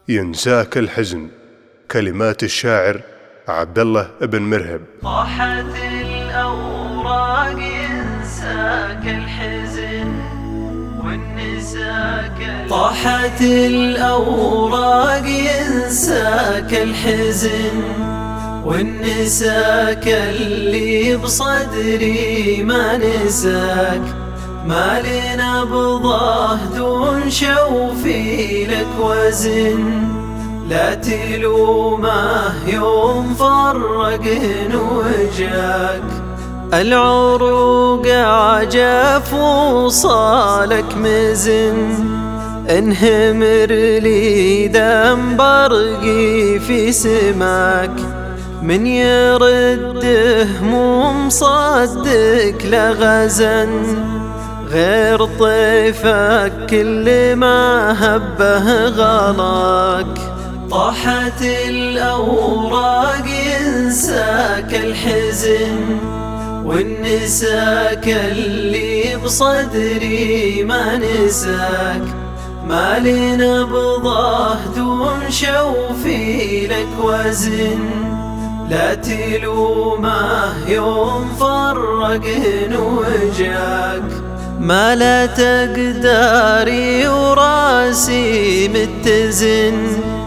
ينساك الحزن. كلمات الشاعر عبد الله بن مرهب. طاحت الأوراق ينساك الحزن والنساك، طاحت الأوراق ينساك الحزن والنساك اللي بصدري ما نساك. ما لنا بضاه دون شوفي لك وزن، لا تلومه يوم فرقن وجاك. العروق عجف وصالك مزن، انهمر لي دم برقي في سماك. من يرده مو مصدق لغزن، غير طيفك كل ما هبه غلاك. طاحت الأوراق ينساك الحزن والنساك اللي بصدري ما نساك. ما لنا بضاه دون شوفي لك وزن، لا تلومه يوم فرقن وجاك. ما لا تقدري وراسي متزن،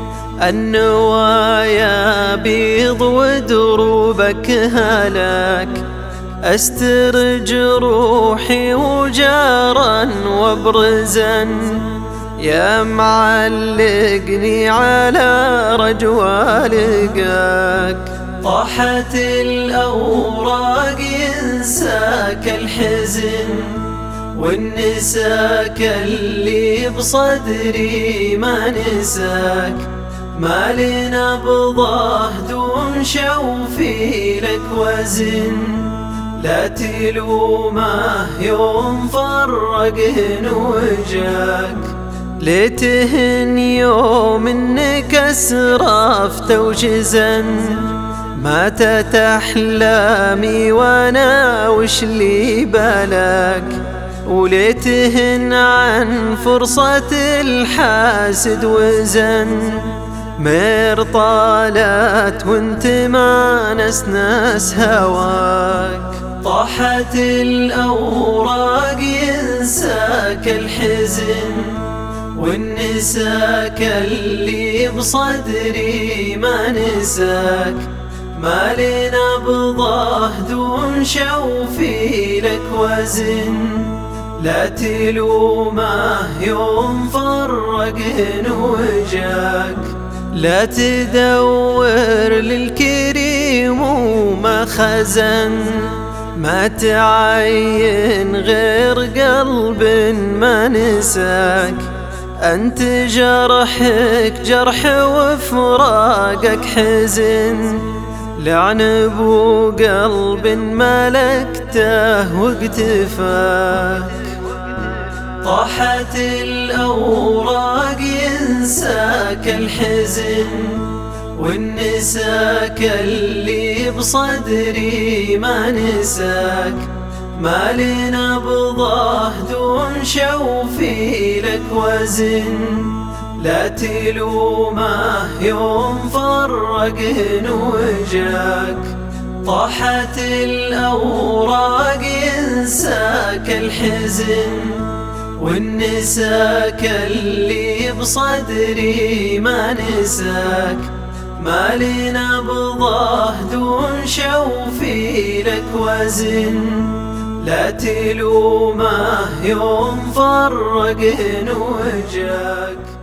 النوايا بيض ودروبك هلاك. استر جروحي وجارا وابرزا، يا معلقني على رجوى لقاك. طاحت الأوراق ينساك الحزن والنساك اللي بصدري ما نساك. ما لنا بضاه دون شوفي لك وزن، لا تلومه يوم فرقن وجاك. ليتهن يوم انك اسرفت وجزن، ماتت احلامي وانا وش لي بلاك. وليتهن عن فرصة الحاسد وزن، مير طالت وانت ما نسناس هواك. طاحت الأوراق ينساك الحزن والنساك اللي بصدري ما نساك. ما لنا بضاه دون شوفي لك وزن، لا تلومه يوم فرقن وجاك. لا تدور للكريم وما خزن، ما تعين غير قلب ما نساك. أنت جرحك جرح وفراقك حزن، لعن ابو قلب ملكته واقتفاك. طاحت الأوراق ينساك الحزن والنساك اللي بصدري ما نساك. ما لنا بضاه دون شوفي لك وزن، لا تلومه يوم فرقن وجاك. طاحت الأوراق ينساك الحزن والنساك اللي بصدري ما نساك. ما لنا بضاه دون شوفي لك وزن، لا تلومه يوم فرقن وجاك.